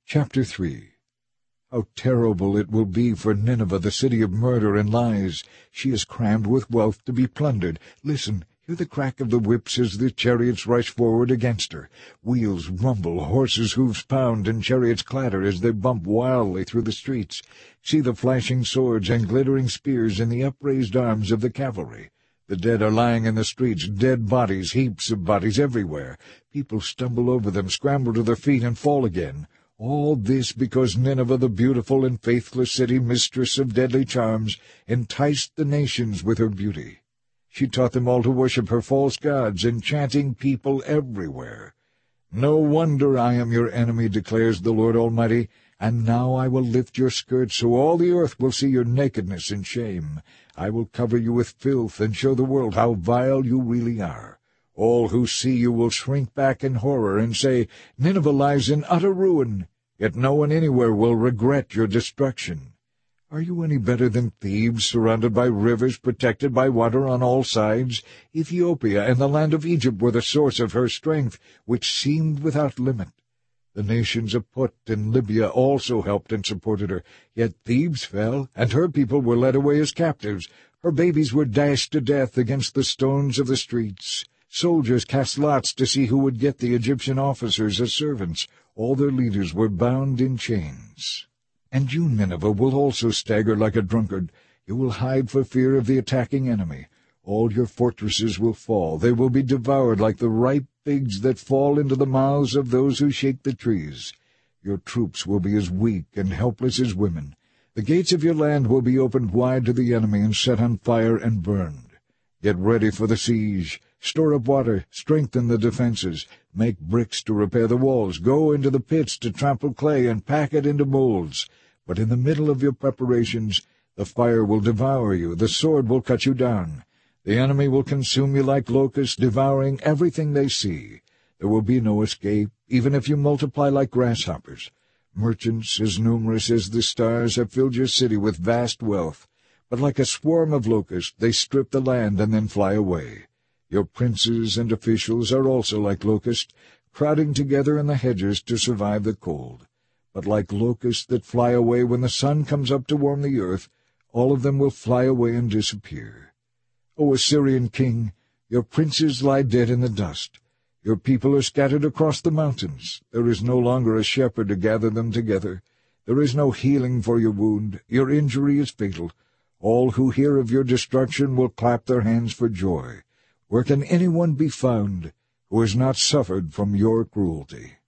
Chapter 3. How terrible it will be for Nineveh, the city of murder and lies. She is crammed with wealth to be plundered. Listen, hear the crack of the whips as the chariots rush forward against her. Wheels rumble, horses' hoofs pound, and chariots clatter as they bump wildly through the streets. See the flashing swords and glittering spears in the upraised arms of the cavalry. The dead are lying in the streets, dead bodies, heaps of bodies everywhere. People stumble over them, scramble to their feet, and fall again. All this because Nineveh, the beautiful and faithless city, mistress of deadly charms, enticed the nations with her beauty. She taught them all to worship her false gods, enchanting people everywhere. No wonder I am your enemy, declares the Lord Almighty, and now I will lift your skirts so all the earth will see your nakedness and shame. I will cover you with filth and show the world how vile you really are. All who see you will shrink back in horror and say, Nineveh lies in utter ruin, yet no one anywhere will regret your destruction. Are you any better than Thebes, surrounded by rivers, protected by water on all sides? Ethiopia and the land of Egypt were the source of her strength, which seemed without limit. The nations of Put and Libya also helped and supported her, yet Thebes fell, and her people were led away as captives. Her babies were dashed to death against the stones of the streets. Soldiers cast lots to see who would get the Egyptian officers as servants. All their leaders were bound in chains. And you, Nineveh, will also stagger like a drunkard. You will hide for fear of the attacking enemy. All your fortresses will fall. They will be devoured like the ripe figs that fall into the mouths of those who shake the trees. Your troops will be as weak and helpless as women. The gates of your land will be opened wide to the enemy and set on fire and burned. Get ready for the siege. Store up water, strengthen the defenses, make bricks to repair the walls, go into the pits to trample clay and pack it into molds. But in the middle of your preparations, the fire will devour you, the sword will cut you down. The enemy will consume you like locusts, devouring everything they see. There will be no escape, even if you multiply like grasshoppers. Merchants as numerous as the stars have filled your city with vast wealth. But like a swarm of locusts, they strip the land and then fly away. Your princes and officials are also like locusts, crowding together in the hedges to survive the cold. But like locusts that fly away when the sun comes up to warm the earth, all of them will fly away and disappear. O Assyrian king, your princes lie dead in the dust. Your people are scattered across the mountains. There is no longer a shepherd to gather them together. There is no healing for your wound. Your injury is fatal. All who hear of your destruction will clap their hands for joy. Where can anyone be found who has not suffered from your cruelty?